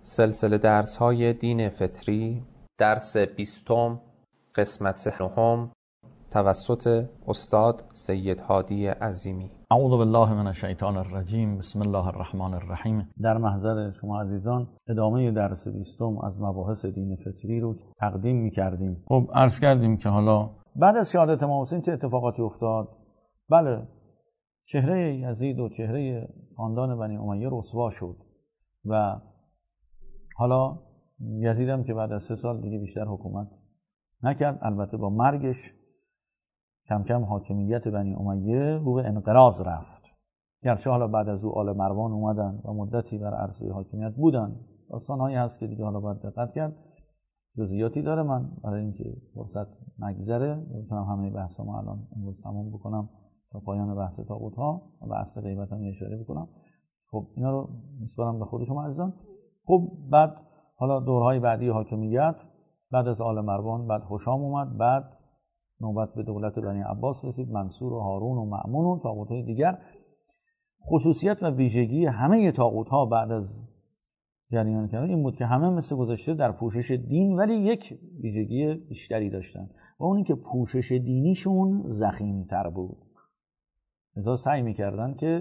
سلسله درس‌های دین فطری، درس 20، قسمت 9، توسط استاد سید هادی عظیمی. اعوذ بالله من الشیطان الرجیم. بسم الله الرحمن الرحیم. در محضر شما عزیزان ادامه درس 20 از مباحث دین فطری رو تقدیم می‌کردیم. خب عرض کردیم که حالا بعد از شهادت امام حسین چه اتفاقاتی افتاد؟ بله، چهره یزید و چهره خاندان بنی امیه رسوا شد و حالا یزید هم که بعد از 3 سال دیگه بیشتر حکومت نکرد، البته با مرگش کم کم حاکمیت بنی امیه رو به انقراض رفت. گرچه حالا بعد از او آل مروان اومدن و مدتی بر عرصه حاکمیت بودن. داستان‌هایی هست که دیگه حالا باید دقت کرد، جزئیاتی داره. من برای اینکه فرصت نگذره نمیتونم همه بحثامو الان امروز تمام بکنم تا پایان بحث طاغوت‌ها و اصل غیبت هم اشاره بکنم. خب اینا رو میسپارم به خود شما عزیزان. خب بعد حالا دورهای بعدی حاکمیت، بعد از آل مروان بعد هشام اومد، بعد نوبت به دولت بنی عباس رسید، منصور و هارون و مأمون و طاغوت‌های دیگر. خصوصیت و ویژگی همه طاغوت‌ها بعد از جریان کردن این بود که همه مثل گذشته در پوشش دین، ولی یک ویژگی بیشتری داشتن و اون این که پوشش دینیشون ضخیم‌تر بود. لذا سعی می‌کردن که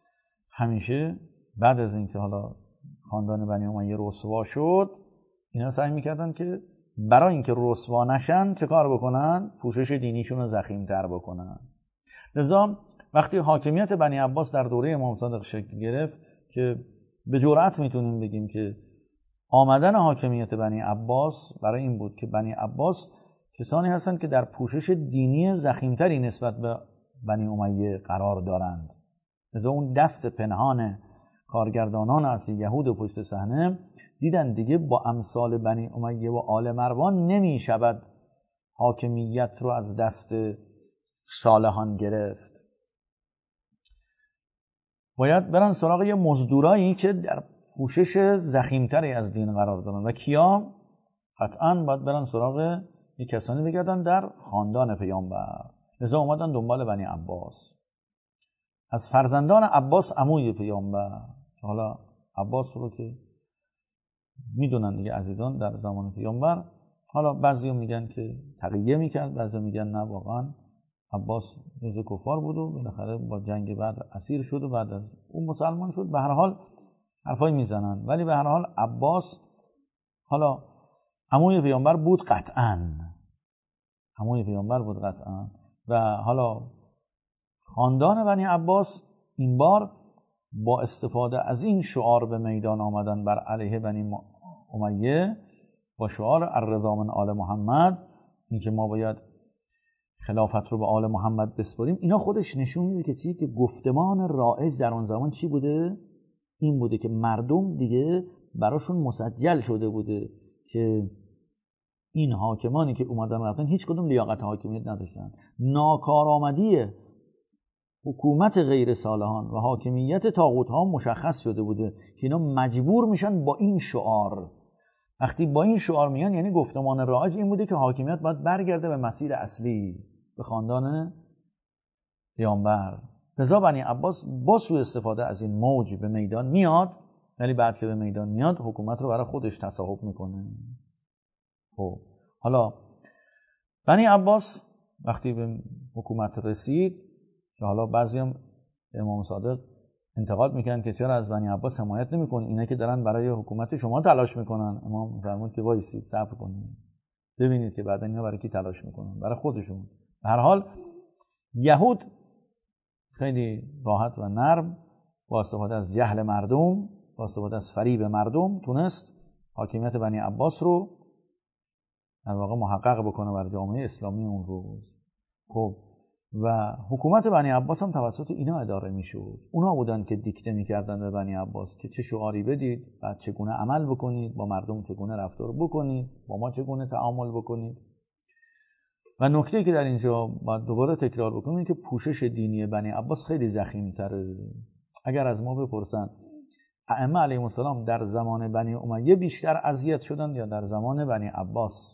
همیشه بعد از اینکه حالا خاندان بنی امیه رسوا شد، اینا سعی می‌کردن که برای اینکه رسوا نشن چه کار بکنن؟ پوشش دینیشون رو ضخیم‌تر بکنن. لذا وقتی حاکمیت بنی عباس در دوره امام صادق شکل گرفت که به جرأت میتونیم بگیم که آمدن حاکمیت بنی عباس برای این بود که بنی عباس کسانی هستند که در پوشش دینی ضخیم‌تری نسبت به بنی امیه قرار دارند. لذا اون دست پنهان کارگردانان اصلی یهود و پشت صحنه دیدن دیگه با امثال بنی امیه و آل مروان نمی شود حاکمیت رو از دست صالحان گرفت. باید برن سراغ یه مزدورایی که در پوشش ضخیمتری از دین قرار دارن و کیا؟ قطعاً باید برن سراغ یه کسانی بگردن در خاندان پیامبر. لذا اومدن دنبال بنی عباس. از فرزندان عباس عموی پیامبر، حالا عباس رو که میدونن دیگه عزیزان در زمان پیامبر، حالا بعضی میگن که تقیه میکرد، بعضی میگن نه واقعا عباس جزء کفار بود و بالاخره با جنگ بدر اسیر شد و بعد از اون مسلمان شد. به هر حال حرفای میزنن، ولی به هر حال عباس حالا عموی پیامبر بود قطعاً، عموی پیامبر بود قطعاً. و حالا خاندان بنی عباس این بار با استفاده از این شعار به میدان آمدن بر علیه بنی امیه با شعار الرضا من آل محمد، این که ما باید خلافت رو به آل محمد بسپاریم. اینا خودش نشون میده که چی؟ که گفتمان رایج در اون زمان چی بوده؟ این بوده که مردم دیگه براشون مسجل شده بوده که این حاکمانی که اومدن رفتن هیچ کدوم لیاقت حاکمیت نداشتن. ناکارآمدی حکومت غیر صالحان و حاکمیت طاغوت‌ها مشخص شده بوده که اینا مجبور میشن با این شعار. وقتی با این شعار میان یعنی گفتمان رایج این بوده که حاکمیت باید برگرده به مسیر اصلی، به خاندان پیامبر. لذا بنی عباس با سوء استفاده از این موج به میدان میاد، ولی بعد که به میدان میاد حکومت رو برای خودش تصاحب میکنه. خب حالا بنی عباس وقتی به حکومت رسید، که حالا بعضی هم امام صادق انتقاد میکنن که چرا از بنی عباس حمایت نمیکنن، اینا که دارن برای حکومت شما تلاش میکنن. امام فرمود که وایسید صبر کنید ببینید که بعدا اینا برای کی تلاش میکنن، برای خودشون. به هر حال یهود خیلی راحت و نرم با استفاده از جهل مردم، با استفاده از فریب مردم تونست حاکمیت بنی عباس رو در واقع محقق بکنه بر جامعه اسلامی اون روز. خب و حکومت بنی عباس هم توسط اینا اداره میشد. اونا بودن که دیکته میکردن به بنی عباس که چه شعاری بدید، بعد چگونه عمل بکنید، با مردم چگونه رفتار بکنید، با ما چگونه تعامل بکنید. و نکته که در اینجا باید دوباره تکرار بکنیم که پوشش دینی بنی عباس خیلی ضخیم‌تره. اگر از ما بپرسن ائمه علیهم السلام در زمان بنی امیه بیشتر اذیت شدن یا در زمان بنی عباس؟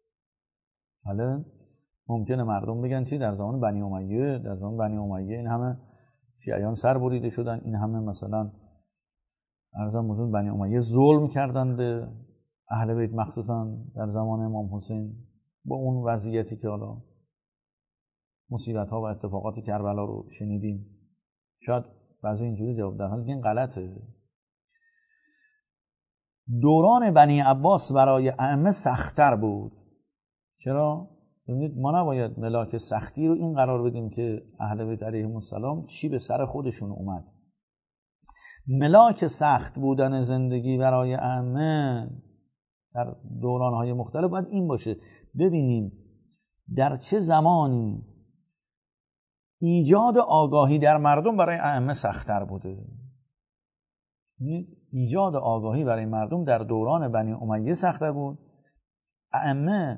بله، ممکنه مردم بگن چی؟ در زمان بنی امیه. در زمان بنی امیه این همه شیعیان سر بریده شدن، این همه مثلا ارزم حضور بنی امیه ظلم کردن به اهل بیت، مخصوصا در زمان امام حسین با اون وضعیتی که حالا مصیبت ها و اتفاقات کربلا رو شنیدیم. شاید بعضی اینجوری جواب دادن، حالا این غلطه. دوران بنی عباس برای ائمه سخت‌تر بود. چرا؟ ببینید ما نباید ملاک سختی رو این قرار بدیم که اهل بیت علیهم السلام چی به سر خودشون اومد. ملاک سخت بودن زندگی برای ائمه در دوران‌های مختلف باید این باشه، ببینیم در چه زمانی ایجاد آگاهی در مردم برای ائمه سخت‌تر بوده. ایجاد آگاهی برای مردم در دوران بنی امیه سخت‌تر بود. ائمه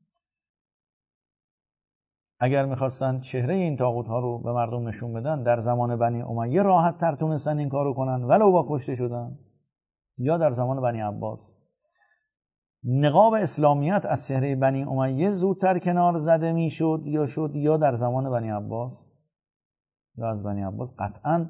اگر می‌خواستن چهره این طاغوت‌ها رو به مردم نشون بدن، در زمان بنی امیه راحت‌تر تونستن این کارو کنن ولو با کشته شدن. یا در زمان بنی عباس نقاب اسلامیت از چهره بنی امیه زودتر کنار زده میشد یا در زمان بنی عباس یا از بنی عباس قطعاً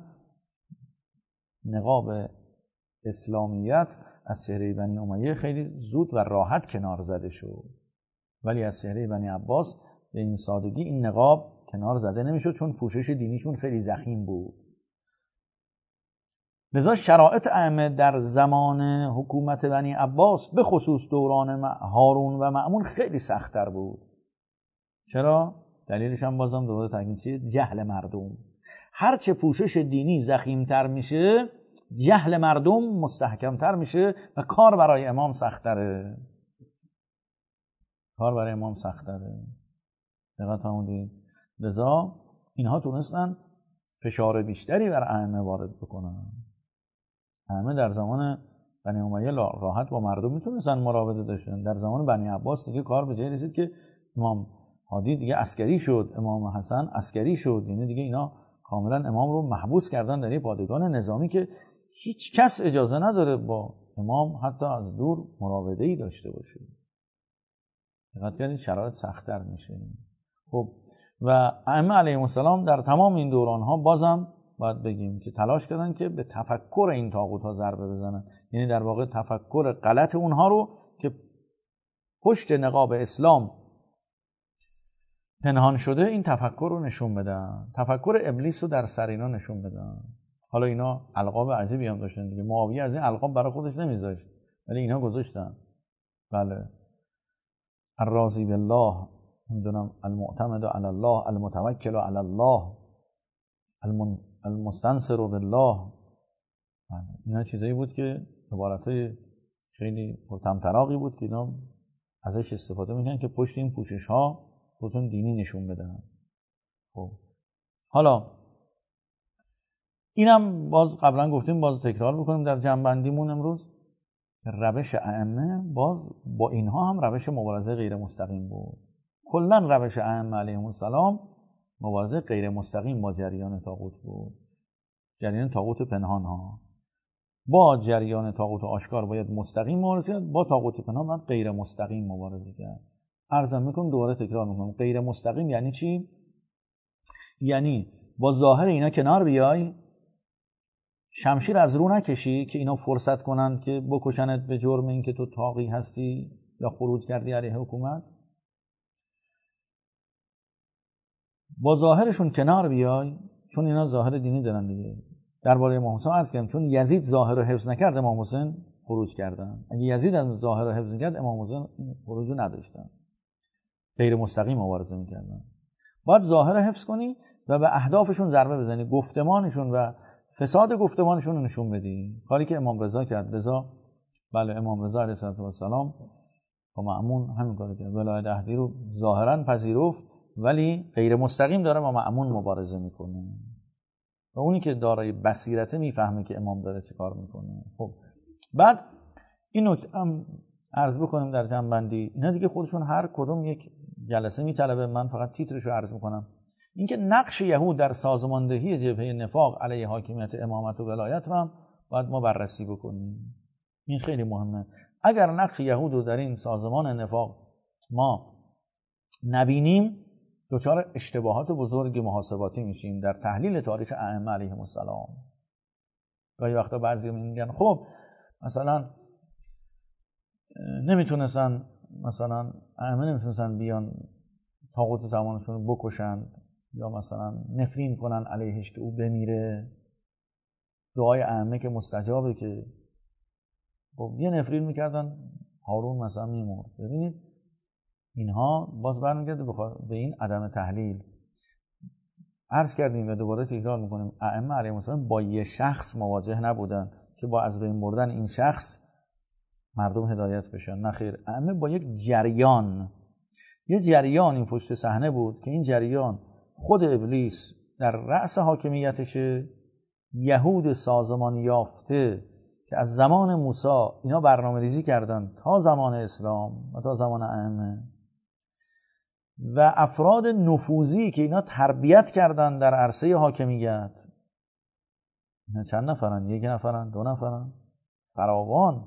نقاب اسلامیت از چهره بنی امیه خیلی زود و راحت کنار زده شد، ولی از چهره بنی عباس به این سادگی این نقاب کنار زده نمیشد، چون پوشش دینیشون خیلی ضخیم بود. لذا شرایط ائمه در زمان حکومت بنی عباس به خصوص دوران هارون و مأمون خیلی سخت‌تر بود. چرا؟ دلیلش هم بازم دوباره تاکید چیه؟ جهل مردم. هرچه پوشش دینی ضخیم‌تر میشه، جهل مردم مستحکم‌تر میشه و کار برای امام سخت‌تره. دقت فرمودید؟ لذا اینها تونستن فشار بیشتری بر ائمه وارد بکنن. ائمه در زمان بنی امیه راحت با مردم میتونستن مراوده داشتن. در زمان بنی عباس دیگه کار به جایی رسید که امام هادی دیگه عسکری شد، امام حسن عسکری شد، یعنی دیگه اینا کاملا امام رو محبوس کردن در یه پادگان نظامی که هیچ کس اجازه نداره با امام حتی از دور مراوده‌ای داشته باشه. دقت کنید شرایط سخت‌تر میشه. خب و ائمه علیهم السلام در تمام این دوران‌ها بازم باید بگیم که تلاش کردن که به تفکر این طاغوت‌ها ضربه بزنن، یعنی در واقع تفکر غلط اونها رو که پشت نقاب اسلام پنهان شده این تفکر رو نشون بدن، تفکر ابلیس رو در سر اینا نشون بدن. حالا اینا القاب عجیبی هم داشتن دیگه، معاویه از این القاب برای خودش نمیذاشت ولی اینا گذاشتن. بله، الراضی بالله، نمیدونم المعتمد علی الله، المتوکل علی الله، المستنصر بالله. اینا چیزایی بود که عبارتای خیلی پرطمطراقی بود که اینا ازش استفاده میکنن که پشت این پوشش ها خودشون دینی نشون بدن. خب حالا اینم باز قبلا گفتیم، باز تکرار بکنیم در جمع‌بندیمون امروز، روش ائمه باز با اینها هم روش مبارزه غیر مستقیم بود. کلا روش ائمه علیهم السلام مبارزه غیر مستقیم با جریان طاغوت بود، جریان طاغوت پنهان ها. با جریان طاغوت آشکار باید مستقیم مبارزه کرد، با طاغوت پنهان باید غیر مستقیم مبارزه کرد. عرض میکنم دوباره تکرار میکنم، غیر مستقیم یعنی چی؟ یعنی با ظاهر اینا کنار بیای، شمشیر از رو نکشی که اینا فرصت کنن که بکشنت به جرم این که تو طاغی هستی یا خروج کردی علیه حکومت. با ظاهرشون کنار بیای، چون اینا ظاهر دینی دارن دیگه. درباره امام حسین عرض کردم چون یزید ظاهر رو حفظ نکرد امام حسین خروج کردن. اگه یزید از ظاهر رو حفظ نکرد امام حسین خروج رو نداشتن، غیر مستقیم مبارزه میکردن. باید ظاهر رو حفظ کنی و به اهدافشون ضربه بزنی، گفتمانشون و فساد گفتمانشون رو نشون بدی. کاری که امام رضا کرد. رضا، بله، امام رضا علیه السلام با مأمون همین کارو کرد. ولایت عهدی رو ظاهرا پذیرفت ولی غیر مستقیم داره با مأمون مبارزه میکنه و اونی که دارای بصیرته میفهمه که امام داره چه کار میکنه. خب بعد این نکته هم عرض بکنیم در جمع‌بندی، اینا دیگه خودشون هر کدوم یک جلسه میطلبه، من فقط تیترشو عرض میکنم. اینکه نقش یهود در سازماندهی جبهه نفاق علیه حاکمیت امامت و ولایت رو هم باید ما بررسی بکنیم. این خیلی مهمه. اگر نقش یهود رو در این سازمان نفاق ما نبینیم، دچار اشتباهات بزرگ محاسباتی میشیم در تحلیل تاریخ ائمه علیهم السلام. گاهی وقتا بعضی میگن خب مثلا نمیتونستن، مثلا ائمه نمیتونستن بیان طاغوت زمانشون رو بکشن یا مثلا نفرین کنن علیهش که او بمیره. دعای ائمه که مستجابه که خب یه نفرین میکردن هارون مثلا میمرد. ببینید اینها باز برمیگرده به این عدم تحلیل. عرض کردیم و دوباره تکرار میکنیم ائمه علیهم السلام با یه شخص مواجه نبودن که با از بین بردن این شخص مردم هدایت بشن، نه خیر. ائمه با یک جریان، یه جریان این پشت صحنه بود که این جریان خود ابلیس در رأس حاکمیتشه، یهود سازمان یافته که از زمان موسی اینا برنامه ریزی کردن تا زمان اسلام و تا زمان ائمه، و افراد نفوذی که اینا تربیت کردن در عرصه حاکمیت. اینا چند نفرن؟ یک نفرن؟ دو نفرن؟ فراوان.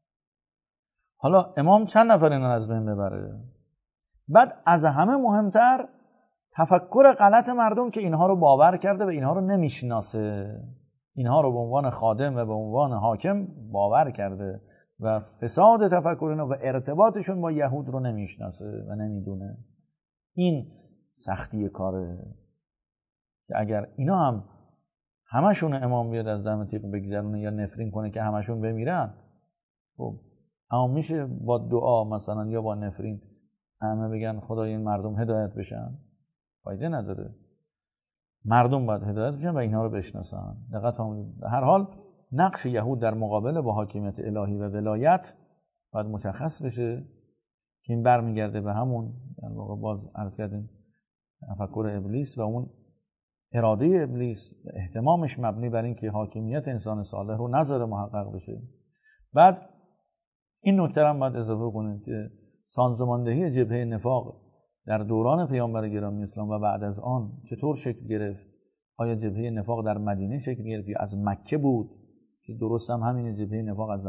حالا امام چند نفر اینا از بین ببره؟ بعد از همه مهمتر تفکر غلط مردم که اینها رو باور کرده و اینها رو نمیشناسه، اینها رو به عنوان خادم و به عنوان حاکم باور کرده و فساد تفکر اینا و ارتباطشون با یهود رو نمیشناسه و نمیدونه. این سختی کاره که اگر اینا هم همشون امام بیاد از دم تیغ بگذرونه یا نفرین کنه که همشون بمیرن، خب اما میشه با دعا مثلا یا با نفرین همه بگن خدای این مردم هدایت بشن؟ فایده نداره. مردم باید هدایت بشن و اینها رو بشناسن. دقت فرمودید. به هر حال نقش یهود در مقابل با حاکمیت الهی و ولایت باید مشخص بشه که این برمیگرده به همون در واقع باز عرض کردیم تفکر ابلیس و اون اراده ابلیس و اهتمامش مبنی بر این که حاکمیت انسان صالح رو نذاره محقق بشه. بعد این نکته هم باید اضافه کنیم که سازماندهی جبهه نفاق در دوران پیامبر گرامی اسلام و بعد از آن چطور شکل گرفت؟ آیا جبهه نفاق در مدینه شکل گرفت یا از مکه بود؟ که درست هم همین جبهه نفاق از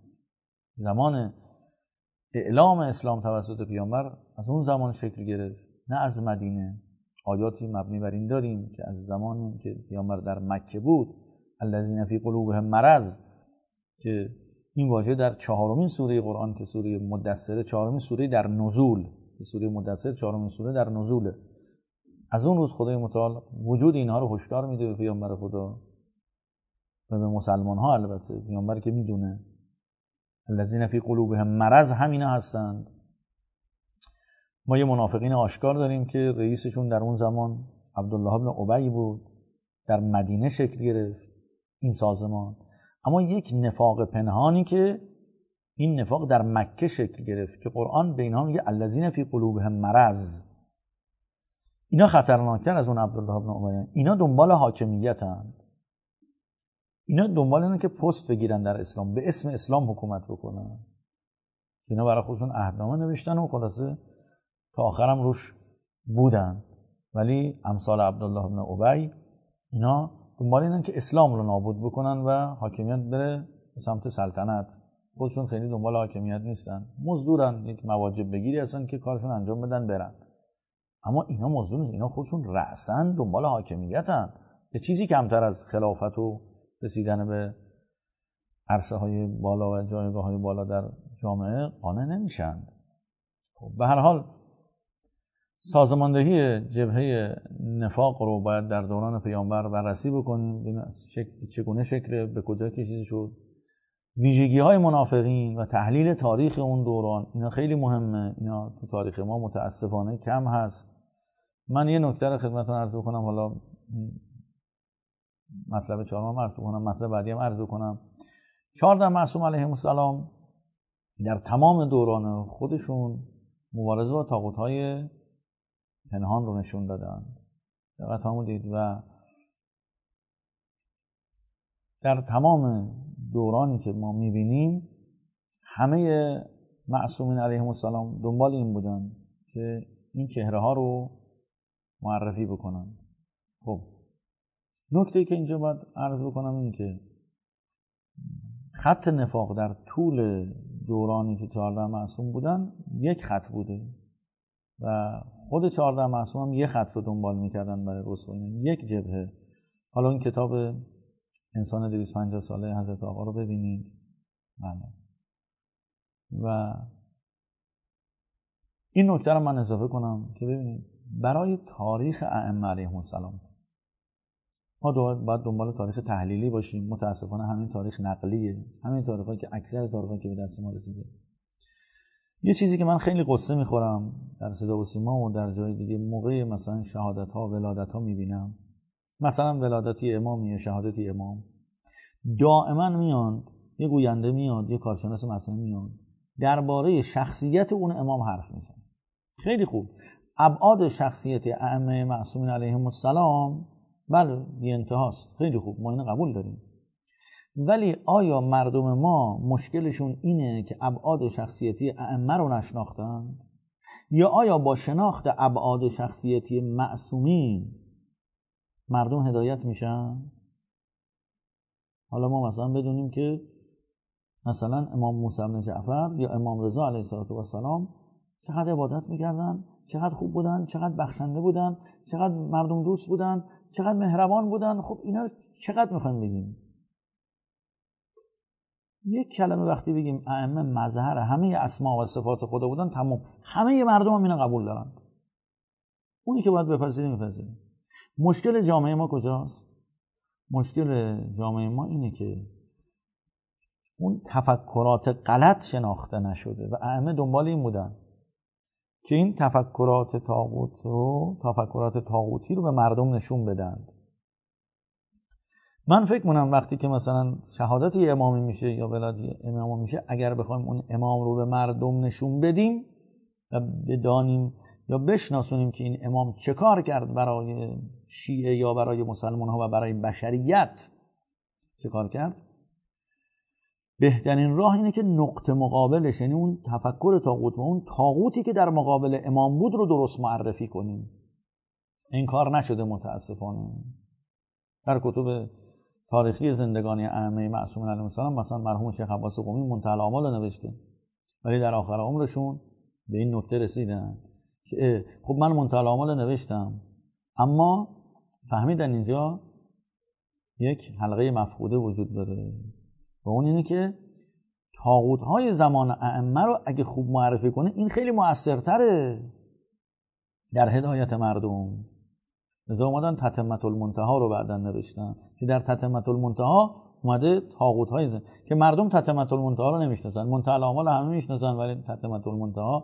زمان اعلام اسلام توسط پیامبر از اون زمان شکل گرفت، نه از مدینه. آیاتی مبنی بر این داریم که از زمانی که پیامبر در مکه بود، الذین فی قلوبهم مرض، که این واژه در 4مین سوره قرآن که سوره مدثر 4مین سوره در نزول، که سوره مدثر 4مین سوره در نزوله، از اون روز خدای متعال وجود اینها رو هشدار میده به پیامبر خدا و به مسلمان ها. البته پیامبر که میدونه الذین فی قلوبهم مرض همینا هستند. ما یه منافقین آشکار داریم که رئیسشون در اون زمان عبدالله بن ابی بود، در مدینه شکل گرفت این سازمان. اما یک نفاق پنهانی که این نفاق در مکه شکل گرفت که قرآن به اینها میگه الذین فی قلوبهم مرض. اینا خطرناکتر از اون عبدالله بن ابی. اینا دنبال حاکمیتن، اینا دنبال اینه که پست بگیرن در اسلام، به اسم اسلام حکومت بکنن. اینا برای خودشون عهدنامه نوشتن و خلاصه تا آخرم روش بودن. ولی امثال عبدالله بن ابی اینا دنبال اینن که اسلام رو نابود بکنن و حاکمیت بره به سمت سلطنت. خودشون خیلی دنبال حاکمیت نیستن، مزدورن، یک مواجب بگیری هستن که کارشون انجام بدن برن. اما اینا مزدور نیست، اینا خودشون رأسن دنبال حاکمیتن. به چیزی کمتر از خلافت و رسیدن به عرصه های بالا و جایگاه های بالا در جامعه قانع نمیشن. به هر حال سازماندهی جبهه نفاق رو باید در دوران پیامبر بررسی بکنیم، چگونه شکل به کجا کشیده شد، ویژگی های منافقین و تحلیل تاریخ اون دوران. اینا خیلی مهمه، اینا تو تاریخ ما متاسفانه کم هست. من یه نکته رو خدمتتون عرض بکنم، حالا مطلب 4 عرض بکنم، مطلب بعدی هم عرض بکنم. 14 معصوم علیهم السلام در تمام دوران خودشون مبارزه با طاغوت‌های پنهان رو نشون دادن. دقت فرمودید. و در تمام دورانی که ما می‌بینیم همه معصومین علیهم السلام دنبال این بودن که این چهره ها رو معرفی بکنن. خب نکته‌ای که اینجا باید عرض بکنم اینه که خط نفاق در طول دورانی که 14 معصوم بودن یک خط بوده و خود 14 معصوم هم یک خط رو دنبال میکردن برای رسوایی، یک جبهه. حالا این کتاب انسان 250 ساله حضرت آقا رو ببینید. و این نکته رو من اضافه کنم که ببینید برای تاریخ ائمه علیهم السلام ما باید دنبال تاریخ تحلیلی باشیم. متاسفانه همین تاریخ نقلیه، همین تاریخی که اکثر تاریخی که به دست ما رسیده. یه چیزی که من خیلی قصه میخورم در صدا و سیما و در جای دیگه، موقع مثلا شهادت ها ولادت ها میبینم، مثلا ولادتی امام یا شهادتی امام، دائما میاد یه گوینده میاد، یه کارشناس مثلا میاد درباره شخصیت اون امام حرف میزنه. خیلی خوب، ابعاد شخصیت ائمه معصومین علیهم السلام بله بی انتهاست، خیلی خوب، ما اینو قبول داریم. ولی آیا مردم ما مشکلشون اینه که ابعاد شخصیتی ائمه رو نشناختن، یا آیا با شناخت ابعاد شخصیتی معصومین مردم هدایت میشن؟ حالا ما مثلا بدونیم که مثلا امام موسی بن جعفر یا امام رضا علیه السلام چقدر عبادت میکردن، چقدر خوب بودن، چقدر بخشنده بودن، چقدر مردم دوست بودن، چقدر مهربان بودن. خب اینا چقدر میخوایم بگیم؟ یک کلمه وقتی بگیم ائمه مظهر همه اسما و صفات خدا بودن، تمام، همه مردم هم اینو قبول دارن. اونی که باید بپذیریم میپذیریم. مشکل جامعه ما کجاست؟ مشکل جامعه ما اینه که اون تفکرات غلط شناخته نشده و ائمه دنبال این بودن که این تفکرات طاغوتی رو به مردم نشون بدن. من فکر کنم وقتی که مثلا شهادت یه امامی میشه یا ولادت امامی میشه، اگر بخوایم اون امام رو به مردم نشون بدیم و بدانیم یا بشناسونیم که این امام چه کار کرد برای شیعه یا برای مسلمان ها و برای بشریت چه کار کرد، بهترین راه اینه که نقطه مقابلش، یعنی اون تفکر طاغوت و اون طاغوتی که در مقابل امام بود رو درست معرفی کنیم. این کار نشده متاسفانه. در کتب تاریخی زندگانی ائمه معصومین علیهم السلام مثلا مرحوم شیخ عباس قمی منتهی الآمال رو نوشته، ولی در آخر عمرشون به این نکته رسیدن که خب من منتهی الآمال نوشتم، اما فهمیدن اینجا یک حلقه مفقوده وجود داره و اون اینه که طاغوت‌های زمان ائمه رو اگه خوب معرفی کنه این خیلی مؤثرتره در هدایت مردم. لذا اومدن تتمة المنتهی رو بعداً نوشتن که در تتمة المنتهی اومده طاغوت‌های که مردم تتمة المنتهی رو نمیشناسن. منتهی الآمال همه میشناسن ولی تتمة المنتهی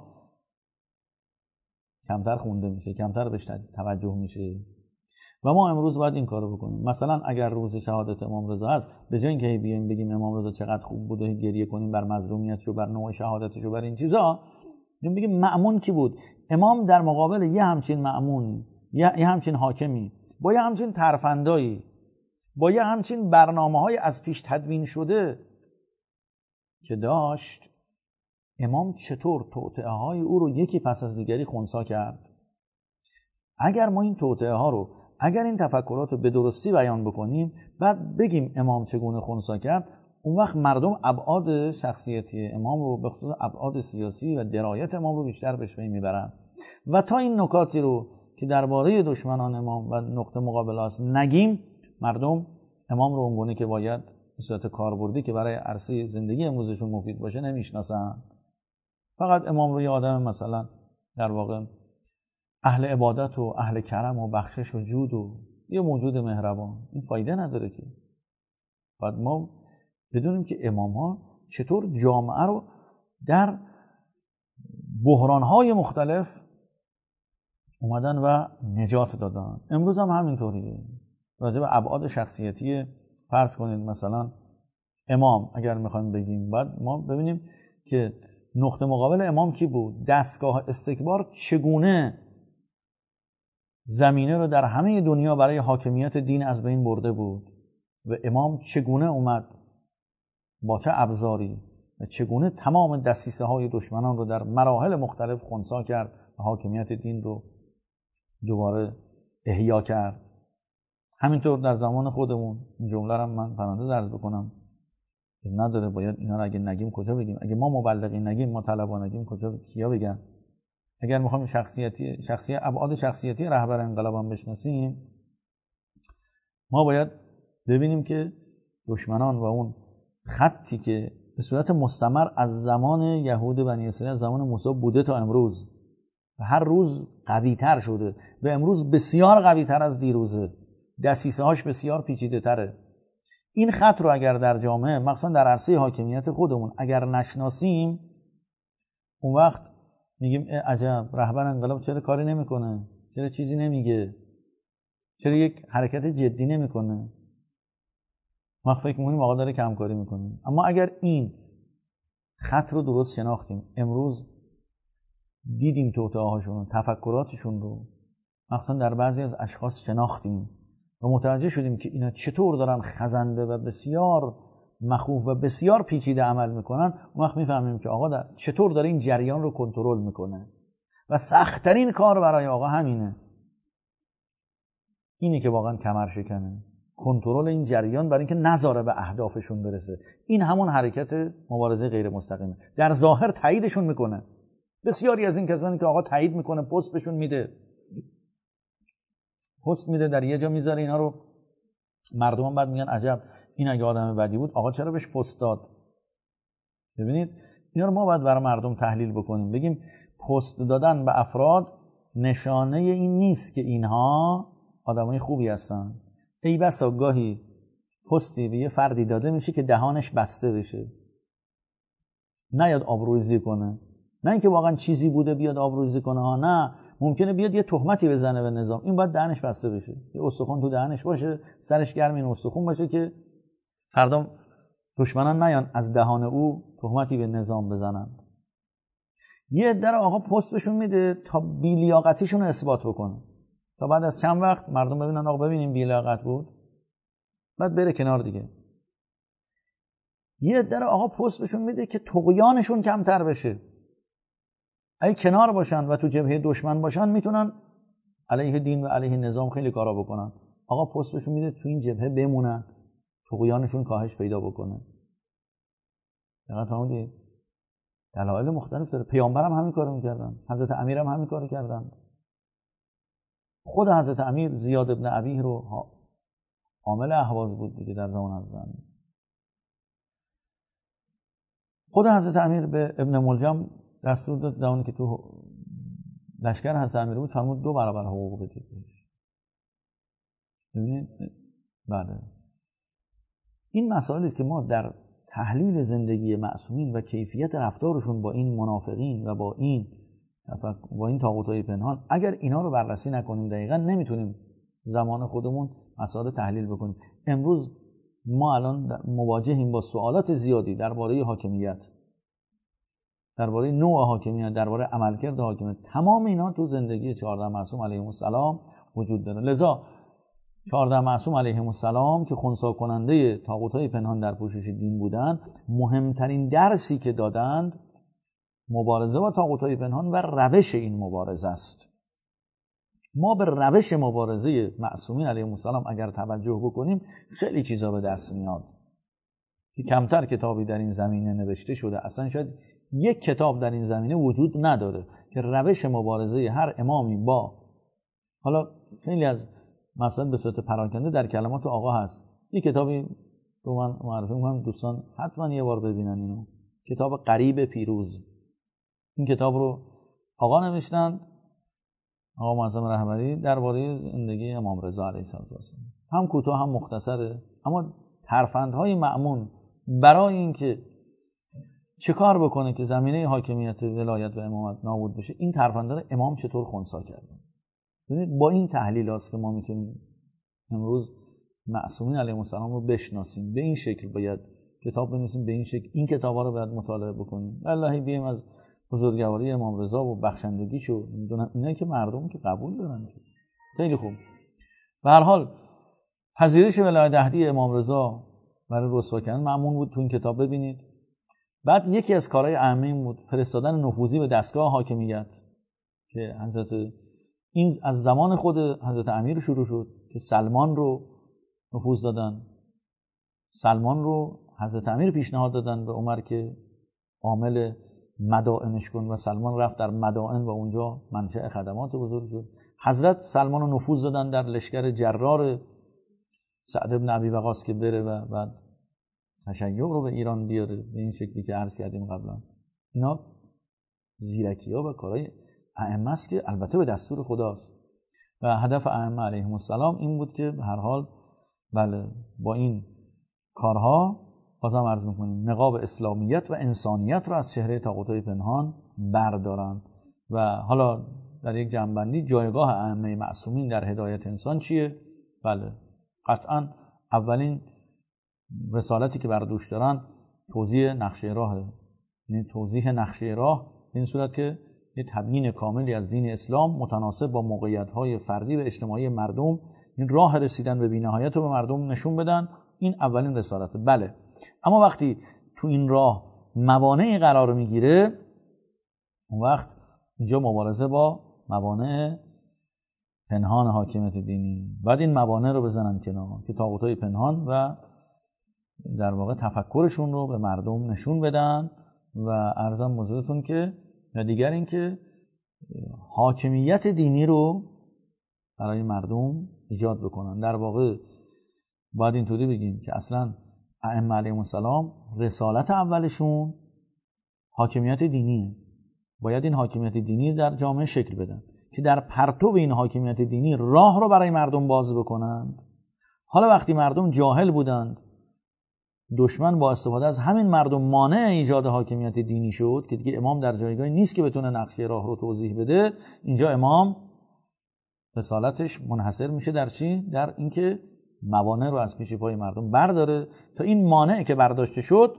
کمتر خونده میشه، کمتر بهش توجه میشه. و ما امروز باید این کارو بکنیم. مثلا اگر روز شهادت امام رضا هست، به جای اینکه بیایم بگیم امام رضا چقدر خوب بود و گریه کنیم بر مظلومیتش و بر نوع شهادتش و بر این چیزا، بگیم مأمون کی بود؟ امام در مقابل یه همچین مأمونی، یه همچین حاکمی، با یه همچین ترفندایی، با یه همچین برنامه‌های از پیش تدوین شده که داشت، امام چطور توطئه‌های او رو یکی پس از دیگری خنثی کرد؟ اگر ما این توطئه‌ها رو، اگر این تفکرات رو به درستی بیان بکنیم، بعد بگیم امام چگونه خنثی کرد، اون وقت مردم ابعاد شخصیتی امام رو، به خصوص ابعاد سیاسی و درایت امام رو بیشتر بهش پی میبرن و تا این نکاتی رو که درباره دشمنان امام و نقطه مقابل است نگیم، مردم امام رو اونگونه که باید به صورت کاربردی که برای عرصه زندگی امروزشون مفید باشه نمیشناسن. فقط امام رو یه آدم مثلا در واقع اهل عبادت و اهل کرم و بخشش و جود و یه موجود مهربان، این فایده نداره که. بعد ما بدونیم که امام ها چطور جامعه رو در بحران‌های مختلف اومدن و نجات دادن. امروز هم همینطوریه. راجع به ابعاد شخصیتی فرض کنید مثلا امام اگر میخوایم بگیم، بعد ما ببینیم که نقطه مقابل امام کی بود؟ دستگاه استکبار چگونه زمینه رو در همه دنیا برای حاکمیت دین از بین برده بود و امام چگونه اومد با چه ابزاری و چگونه تمام دسیسه های دشمنان رو در مراحل مختلف خنثی کرد و حاکمیت دین رو دوباره احیا کرد. همینطور در زمان خودمون، این جمله رو من پرانتز عرض بکنم که نداره، باید اینا رو اگه نگیم کجا بگیم؟ اگه ما مبلغین نگیم، ما طلبا نگیم، کیا بگن؟ اگر میخوایم ابعاد شخصیتی رهبر انقلاب هم بشناسیم، ما باید ببینیم که دشمنان و اون خطی که به صورت مستمر از زمان یهود بنی اسرائیل، از زمان موسی بوده تا امروز و هر روز قوی‌تر شده، به امروز بسیار قوی‌تر از دیروزه، دسیسه هاش بسیار پیچیده تره. این خط رو اگر در جامعه، مخصوصا در عرصه حاکمیت خودمون، اگر نشناسیم، اون وقت میگیم عجب رهبر انقلاب چرا کاری نمیکنه، چرا چیزی نمیگه، چرا یک حرکت جدی نمیکنه. ما فکر می‌کنیم آقا داره کمکاری میکنه. اما اگر این خط رو درست شناختیم، امروز دیدیم توطئه‌هاشون، تفکراتشون رو مخصوصا در بعضی از اشخاص شناختیم و متوجه شدیم که اینا چطور دارن خزنده و بسیار مخوف و بسیار پیچیده عمل میکنن. اون وقت میفهمیم که آقا چطور داره این جریان رو کنترل میکنه و سخت‌ترین کار برای آقا همینه. اینی که واقعا کمر شکنه، کنترل این جریان برای اینکه نذاره به اهدافشون برسه. این همون حرکت مبارزه غیر مستقیمه. در ظاهر تاییدشون میکنه. بسیاری از این کسانی که آقا تایید میکنه، پست بهشون میده، پست میده، در یه جا میذاره اینا رو، مردم هم بعد میگن عجب این اگه آدم بدی بود آقا چرا بهش پست داد. ببینید اینا رو ما باید برای مردم تحلیل بکنیم، بگیم پست دادن به افراد نشانه این نیست که اینها آدمای خوبی هستن. ای بسا گاهی پستی به یه فردی داده میشه که دهانش بسته بشه، نیاد آبروریزی کنه، نه اینکه واقعا چیزی بوده بیاد آبروریزی کنه ها، نه، ممکنه بیاد یه تهمتی بزنه به نظام، این باید دهنش بسته بشه، یه استخوان تو دهنش باشه، سرش گرم این استخوان باشه که فردا دشمنان نیان از دهان او تهمتی به نظام بزنن. یه عده رو آقا پست بهشون میده تا بی‌لیاقتیشون رو اثبات بکنه، تا بعد از چند وقت مردم ببینن آقا ببینیم بی‌لیاقت بود، بعد بره کنار دیگه. یه عده رو آقا پست بهشون میده که طغیانشون کمتر بشه، اگه کنار باشن و تو جبهه دشمن باشن میتونن علیه دین و علیه نظام خیلی کارا بکنن. آقا پست بهشون میده تو این جبهه بمونن، طغیانشون کاهش پیدا بکنه. دقیقاً فهمیدید؟ دلایل مختلف داره. پیامبرم همین کارو میکردن، حضرت امیرم همین کارو کردن. خود حضرت امیر زیاد ابن ابیه رو عامل اهواز بود دیگه در زمان حضرت امیر. خود حضرت امیر به ابن ملجم دستور داد زمانی که تو لشکر حضرت امیر بود، فرمود 2 برابر حقوق بدید. ببینید بله، این مسائلی است که ما در تحلیل زندگی معصومین و کیفیت رفتارشون با این منافقین و با این طاغوت‌های پنهان، اگر اینا رو بررسی نکنیم دقیقاً نمیتونیم زمان خودمون مسائل تحلیل بکنیم. امروز ما الان مواجهیم با سوالات زیادی درباره حاکمیت، درباره نوع حاکمیت، درباره عملکرد حاکمیت. تمام اینا تو زندگی 14 معصوم علیهم السلام وجود داره. لذا 14 معصوم علیهم السلام که خنثی کننده طاغوت‌های پنهان در پوشش دین بودند، مهمترین درسی که دادند مبارزه با طاغوت‌های پنهان و روش این مبارزه است. ما به روش مبارزه معصومین علیهم السلام اگر توجه بکنیم خیلی چیزا به دست میاد که کمتر کتابی در این زمینه نوشته شده. اصلا شاید یک کتاب در این زمینه وجود نداره که روش مبارزه هر امامی با، حالا خیلی از مسائل به صورت پراکنده در کلمات آقا هست. یک کتابی رو من معرفی می‌کنم، دوستان حتما یه بار ببینن اینو، کتاب غریب پیروز. این کتاب رو آقا نوشتن، آقا معظم رهبری، درباره زندگی امام رضا علیه السلام. هم کوتاه هم مختصره، اما ترفندهای مأمون برای اینکه چه کار بکنه که زمینه حاکمیت ولایت و امامت نابود بشه، این ترفندها رو امام چطور خنثی کرده. ببینید با این تحلیل هست که ما میتونیم امروز معصومین علیهم السلام رو بشناسیم. به این شکل باید کتاب بنویسیم، به این شکل این کتابا رو باید مطالعه بکنیم. والله بیایم از بزرگواری امام رضا و بخشندگیشو میدونن، اینایی که مردم که قبول دارن. خیلی خوب. به هر حال پذیرش ولایت عهدی امام رضا برای رسوا کردن مأمون بود تو این کتاب ببینید. بعد یکی از کارهای اهم بود فرستادن نفوذی به دستگاه حاکمیت که این از زمان خود حضرت امیر شروع شد که سلمان رو نفوذ دادن. سلمان رو حضرت امیر پیشنهاد دادن به عمر که عامل مدائنش کن و سلمان رفت در مدائن و اونجا منشأ خدمات بزرگ شد. حضرت سلمان رو نفوذ دادن در لشکر جرار سعد بن ابی وقاص که بره و بعد تشیع رو به ایران بیاره به این شکلی که عرض کردیم قبلا. اینا زیرکی‌ها و کارهای ائمه است که البته به دستور خداست و هدف ائمه علیهم السلام این بود که به هر حال بله با این کارها بازم عرض می‌کنیم نقاب اسلامیت و انسانیت رو از چهره طاغوت‌های پنهان بردارن. و حالا در یک جنبندی جایگاه ائمه معصومین در هدایت انسان چیه؟ بله قطعاً اولین رسالتی که بر دوش دارن توضیح نقشه راهه، یعنی توضیح نقشه راه به این صورت که یه تبیین کاملی از دین اسلام متناسب با موقعیت‌های فردی و اجتماعی مردم این راه رسیدن به بی‌نهایت رو به مردم نشون بدن. این اولین رسالته. بله اما وقتی تو این راه موانعی قرار میگیره اون وقت اینجا مبارزه با موانع پنهان حاکمیت دینی، بعد این موانع رو بزنن کنار که طاغوت‌های پنهان و در واقع تفکرشون رو به مردم نشون بدن و عرضم حضورتون که و دیگر این که حاکمیت دینی رو برای مردم ایجاد بکنن. در واقع باید اینطوری بگیم که اصلا ائمه علیهم السلام رسالت اولشون حاکمیت دینیه. باید این حاکمیت دینی در جامعه شکل بدن که در پرتو این حاکمیت دینی راه رو برای مردم باز بکنند. حالا وقتی مردم جاهل بودند دشمن با استفاده از همین مردم مانع ایجاد حاکمیت دینی شد که دیگه امام در جایگاهی نیست که بتونه نقشه راه رو توضیح بده. اینجا امام رسالتش منحصر میشه در چی؟ در اینکه موانع رو از پیش پای مردم برداره تا این مانع که برداشته شد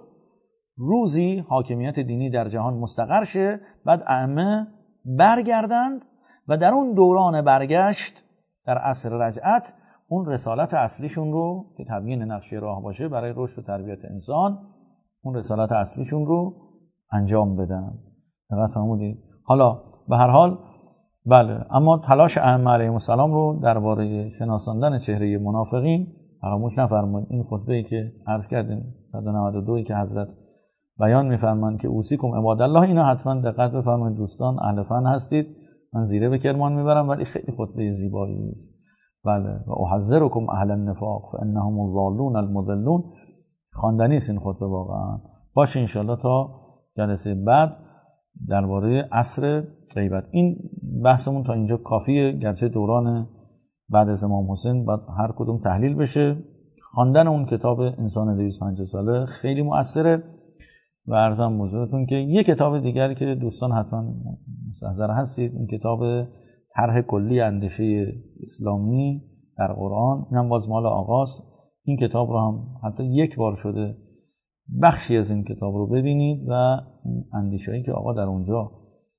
روزی حاکمیت دینی در جهان مستقر شه، بعد ائمه برگردند و در اون دوران برگشت در عصر رجعت اون رسالت اصلیشون رو که تبیین نقشه راه باشه برای رشد و تربیت انسان، اون رسالت اصلیشون رو انجام بدن. دقت فرمودید؟ حالا به هر حال بله اما تلاش ائمه علیهم السلام رو درباره شناساندن چهره منافقین فراموش نفرمایید. این خطبه‌ای که عرض کردیم 192 که حضرت بیان می‌فرمایند که اوصیکم عباد الله، اینا حتما دقت بفرمایید دوستان، اهل فن هستید، من زیره به کرمان میبرم ولی خیلی خطبه زیبایی است. بله و احذرکم اهل النفاق فانهم الضالون المضلون. خواندنی است این خطبه واقعا. باشه ان شاءالله تا جلسه بعد درباره عصر غیبت. این بحثمون تا اینجا کافیه، گرچه دوران بعد از امام حسین بعد هر کدوم تحلیل بشه. خواندن اون کتاب انسان 250 ساله خیلی مؤثره و عرضم حضورتون که یک کتاب دیگری که دوستان حتما مستحضر هستید، این کتاب طرح کلی اندیشه اسلامی در قرآن، اینم باز مال آقاست. این کتاب رو هم حتی یک بار شده بخشی از این کتاب رو ببینید و اندیشه‌ای که آقا در اونجا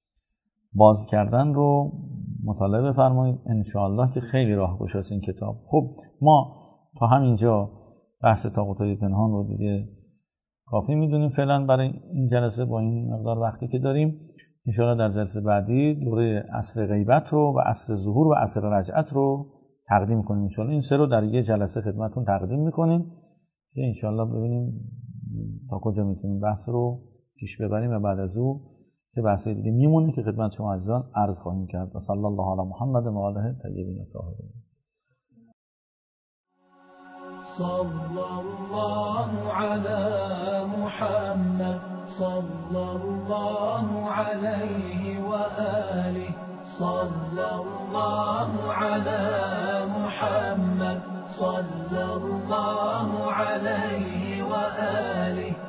باز کردن رو مطالعه بفرمایید انشاءالله که خیلی راهگشا است این کتاب. خب ما تا همینجا بحث طاغوت‌های پنهان رو دیگه کافی میدونیم فعلا برای این جلسه با این مقدار وقتی که داریم. انشاءالله در جلسه بعدی دوره عصر غیبت رو و عصر ظهور و عصر رجعت رو تقدیم کنیم. انشاءالله این سه رو در یک جلسه خدمتتون تقدیم میکنیم که انشاءالله ببینیم تا کجا میتونیم بحث رو پیش ببریم و بعد از او چه بحثی دیگه میمونه که خدمت شما عزیزان عرض خواهیم کرد. و صلی الله علی محمد و آله طیبین الطاهرین. صلى الله على محمد صلى الله عليه وآله صلى الله على محمد صلى الله عليه وآله